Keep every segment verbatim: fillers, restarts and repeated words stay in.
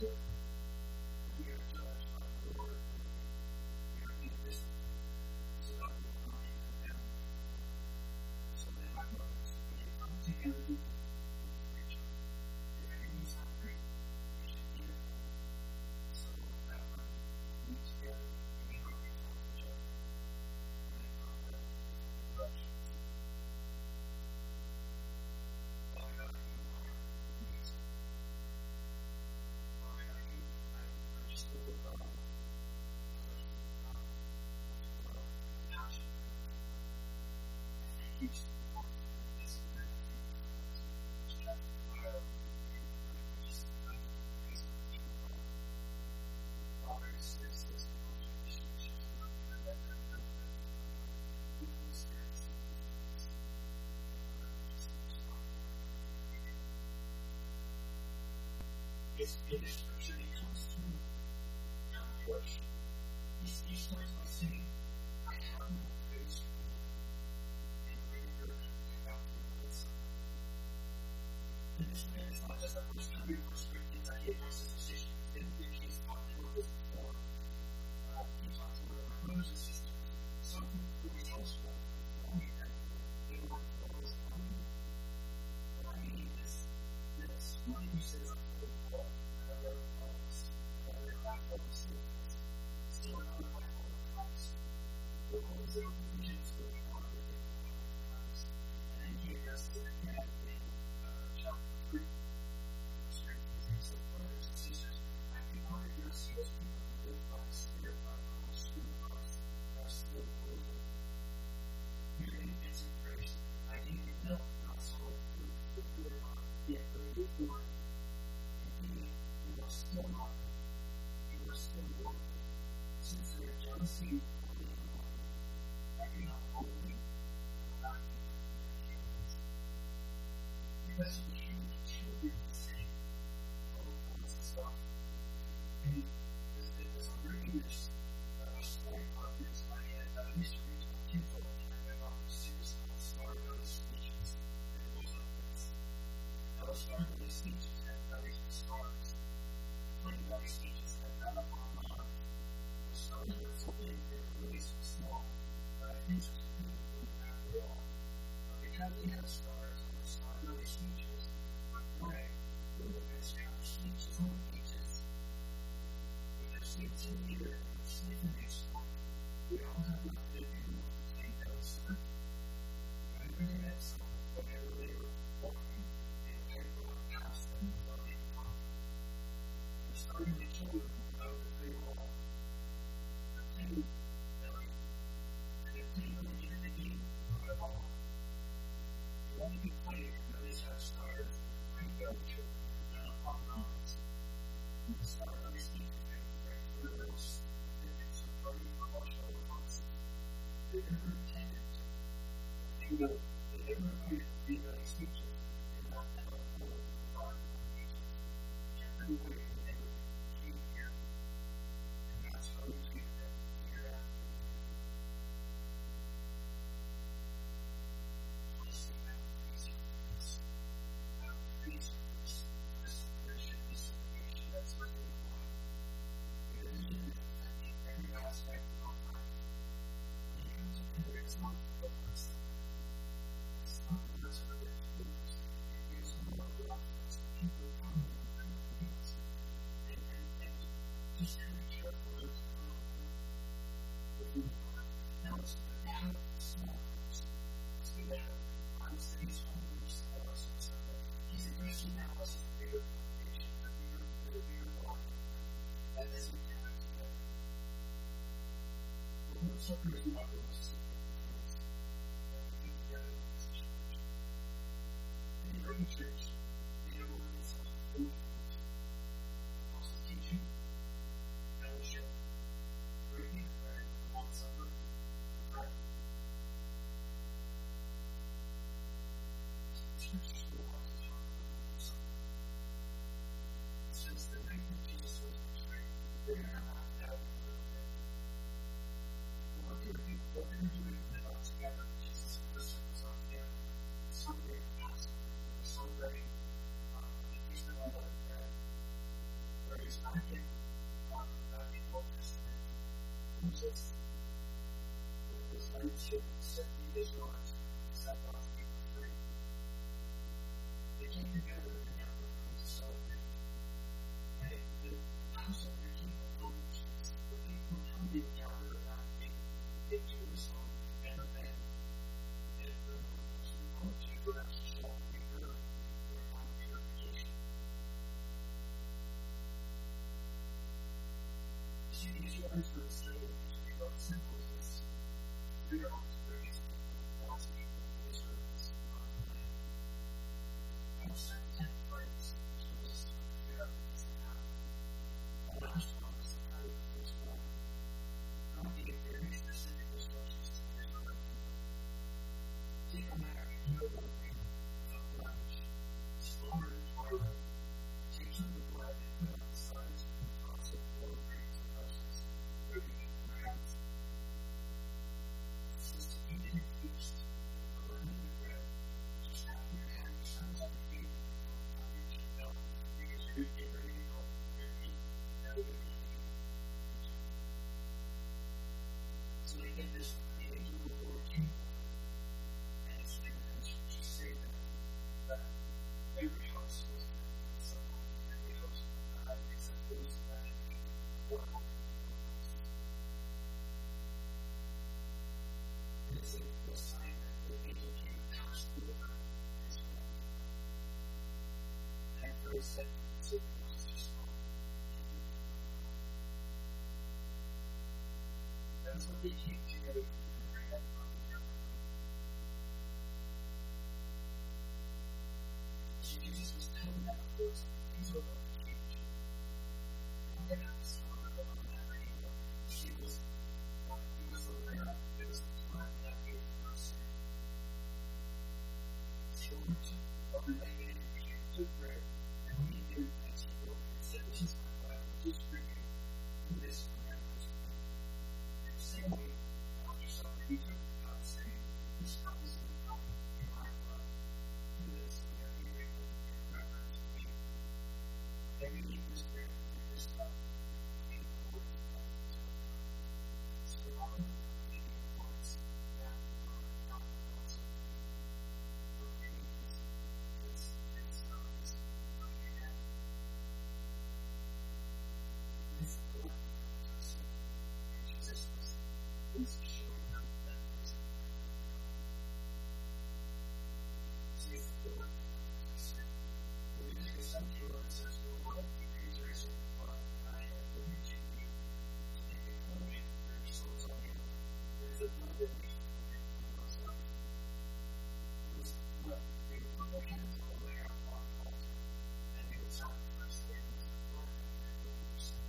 It's in the scripture, it comes to come push. He, he starts by saying, I have no praise for you. And greater about the Lord's. And this man is not just the first time we first read things, I hit versus decision. Then he's talking about this before. Uh, he talks about our brothers and sisters. Some who is also only that they were always coming. What I mean is this. One who says, still not a Bible of Christ. The ones that are visions for the one that they follow Christ. And then he addresses it again in uh, chapter three. Verse three. He says, brothers and sisters, I command yourselves people who live by the Spirit, by the Holy Spirit, Christ, are still holy. Here in basic grace, I gave you milk, not solid food, but you were not yet lukewarm. Indeed, you are still not. You are still worthy. Since their jealousy is holy, are you not holy? Lacking in chaos. You guys are huge children to say all kinds of stuff. And as, as I'm reading this, uh, a story popped into my head. I used to read to my kids all the time about this series called Starbury Speeches. And it goes like this. Now, the Starbury Speeches had bellies with stars. The plain belly speeches had none upon mine. The stars were so big, they were really so small. But I think such a beautiful after all. But because they had stars, and the Starbury speeches were gray, they were going to have speeches on the beaches. With their seats in either and sleep in next door. We all have enough to do to take those sun. Whenever they met someone, whenever they were walking, they would take the one past them without any talk. The starting children would know that they were all the plain belly. And if they really needed a game, not at all. They only be playing when they have stars, plain belly children, down upon mountains. And the Starbury speeches make right for those appendix or party or martial arts. They never intended to. They never agreed to be belly speeches and not have a full body speeches. Every way they never came here. And that's how we treat them hereafter. Please say that praise for this. That praise for this. This there should be separation. That's really why. It is in affecting every aspect of our life. When it comes together, it's not the blessing. It's not the blessing of their foods. It is more about us. People come and come to us. And, and, and just kind of careful as to what we want. Now it's good to have small groups. It's good to have ones that he's home groups to us and stuff. But he's addressing now as a bigger foundation, a bigger, bigger, bigger body. That is what we have together. The Lord's Supper is not for us to propose that we do together as a church. In the early church, they have themselves four things: apostles' teaching, fellowship, breaking of bread, the Lord's Supper, and prayer. The scriptures go on to talk about the Lord's Supper. Since the night that Jesus was betrayed, they are not having a little bit. What they were doing, what they were doing when they got together, Jesus and the disciples got together, celebrating Passover, celebrating uh, the feast of unleavened bread, various Moses, with his leadership, set the Israelites and set God's people free. They came together in the upper room to celebrate. And the Passover came of foolishness. The people humbly gathered around King in Jerusalem and the men. And the Lord's report to the rest shall be heard for final purification. You see, the Israelites were the slave history of simple as this. We are also very simple. Lots of people in Israelites on the land. I was sent ten plagues, which Moses took to figure out things that happened. The last one was the part of the first one. God gave very specific instructions to the Israelite people. Take a matter, you know the ring of blemish, slaughter it twilight, take some of the blood and put it on the sides and the tops of four grains of rushes, where they eat their hands. It says to eat it in feast, and put it in the bread, just after your hand sons of the evening before the reach of milk, because you're going to get ready to go to your feet, and you're going to be eating. So they did this, the angel of the Lord came and it's like an instruction to say that, that every house was met with someone, every house was not except those that had eaten one of the people houses. And it's a sign that the angel came and passed through the earth and his family. And after he said, so Moses just spoke. That's what they came together for. Jesus was telling them, of course, things were going to change. I'm going to have to start on that radio. She was, uh, he was the lamb, it was the blood that gave for sin. So we took overnight and he took bread, and when he did it, he broke it and said, this is my blood, which is for you. Do this for remembrance of me. In the same way, after supper, he took the cup, saying, this cup is in the cup in my blood. Do this whenever you drink it in remembrance of me. Whenever you eat this bread and this cup, you will work the cup until it comes. So the Lord gave the importance that the Lord not also for many is this is not this my hand. This is the Lord of sin. And Jesus was was showing them that there is a way of God. See, it's the Lord of sin. When we look at some people, it says, the Lord decrees your sin with blood, and I have given to you to make a covenant for your souls on him. There is a blood that makes a covenant for those that it was blood. They would put their hands all the way out on the altar, and they would sacrifice the animals of the Lord and their blood for sin.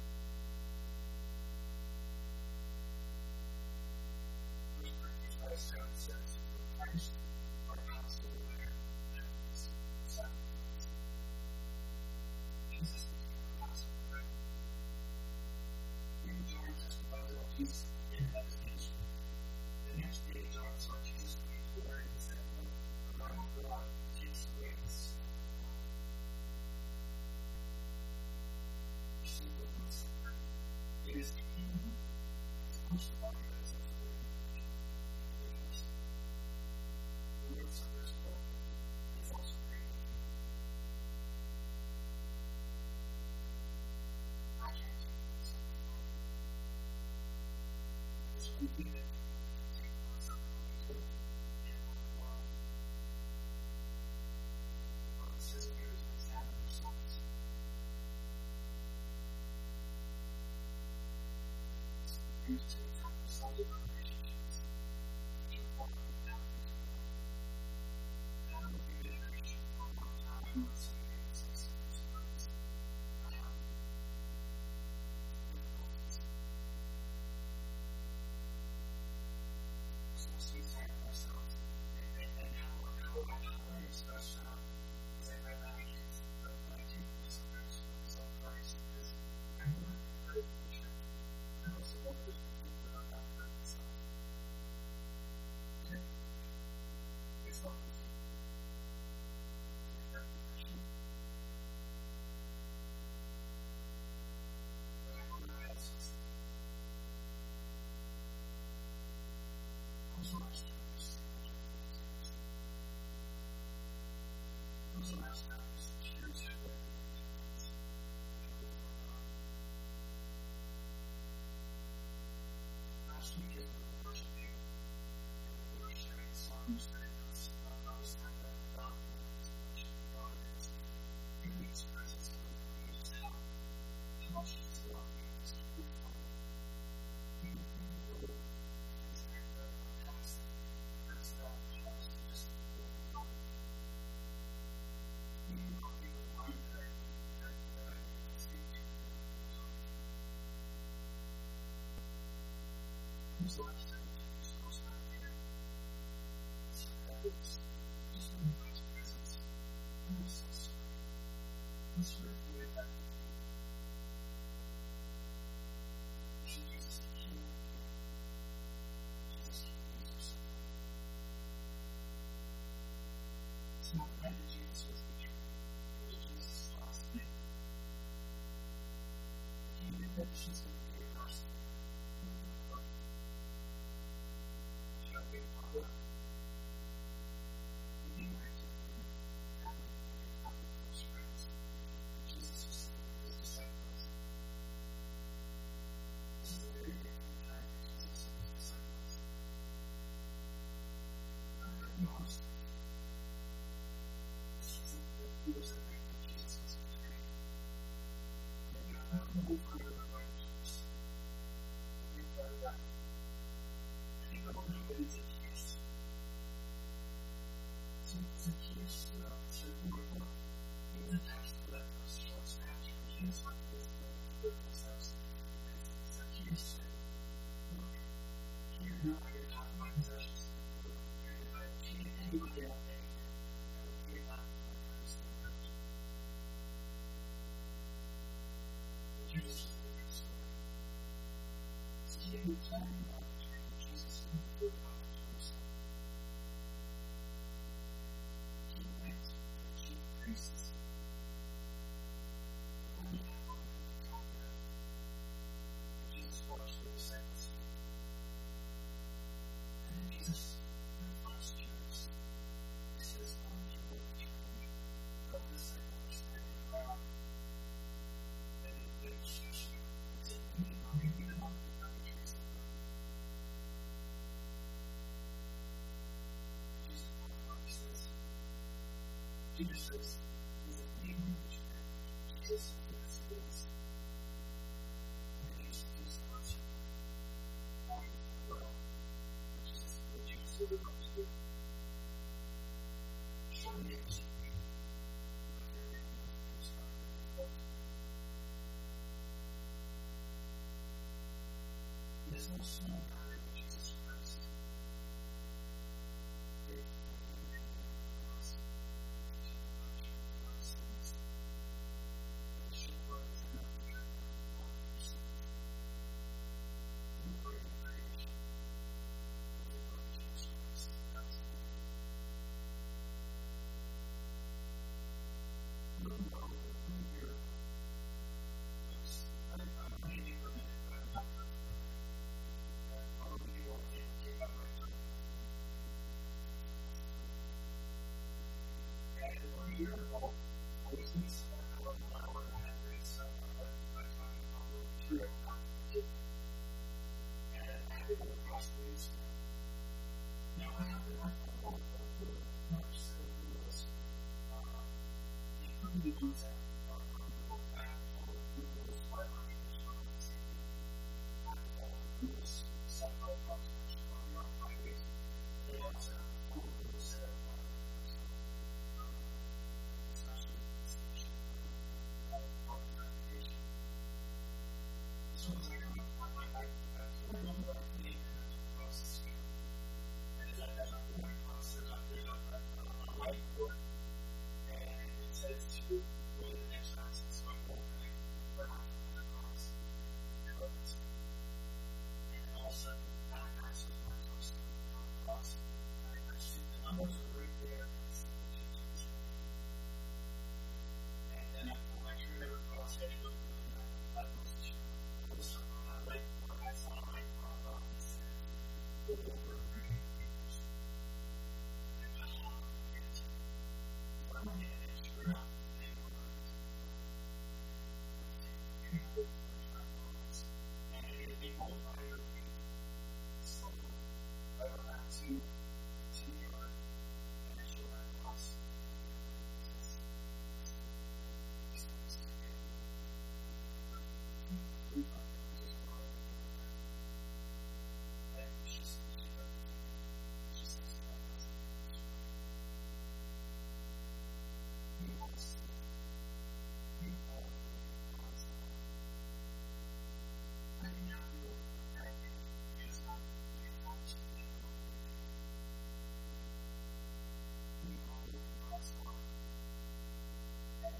First Corinthians five seven says, for Christ, our Passover lamb, has been sacrificed. Jesus became our Passover lamb. Even John testifies about Jesus at the end of his ministry. The next day, John saw Jesus coming toward him and said, look, the Lamb of God takes away the sin of the world. You see, what we suffer, it is painful. It's most of all, but it's also very ridiculous. The Lord suffers both. It's also very painful. I can't take this something wrong. There's one thing that take on something like this in one world. What it says here is examine yourselves. So we use to examine ourselves in our relationships, which are formed from the boundaries of God. I don't know if you've been a Christian for a long time. I'm not saying that it's like super surprised. I have difficulties. So let's examine ourselves and, and, and how, how, how I express that as I read that against the I take myself for myself Christ because I'm not very patient. I also want others to think that I'm not hurt myself. Okay? It's not easy. It's not perfection. But I want to ask us.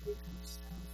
it comes down